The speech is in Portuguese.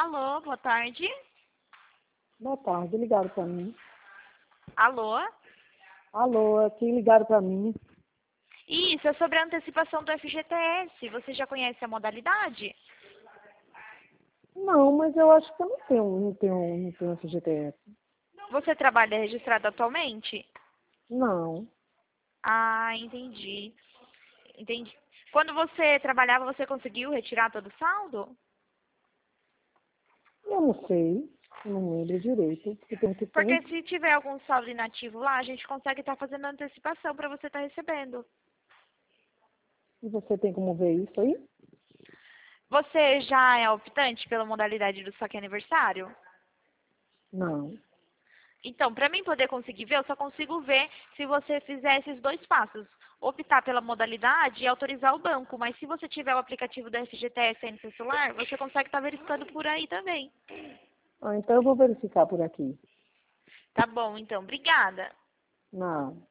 Alô, boa tarde. Boa tarde, ligaram para mim. Alô? Alô, aqui ligaram para mim. Isso, é sobre a antecipação do FGTS. Você já conhece a modalidade? Não, mas eu acho que eu não tenho FGTS. Você trabalha registrado atualmente? Não, Ah, entendi. Entendi. Quando você trabalhava, você conseguiu retirar todo o saldo? eu não sei, eu não lembro direito, porque tem muito Porque tempo. se tiver algum saldo inativo lá, a gente consegue estar fazendo a antecipação para você estar recebendo. E você tem como ver isso aí? Você já é optante pela modalidade do saque aniversário? Não. Então, para mim poder conseguir ver, eu só consigo ver se você fizer esses dois passos. Optar pela modalidade e autorizar o banco. Mas se você tiver o aplicativo da FGTS aí no seu celular, você consegue estar verificando por aí também. Ah, então eu vou verificar por aqui. Tá bom, então. Obrigada. Não.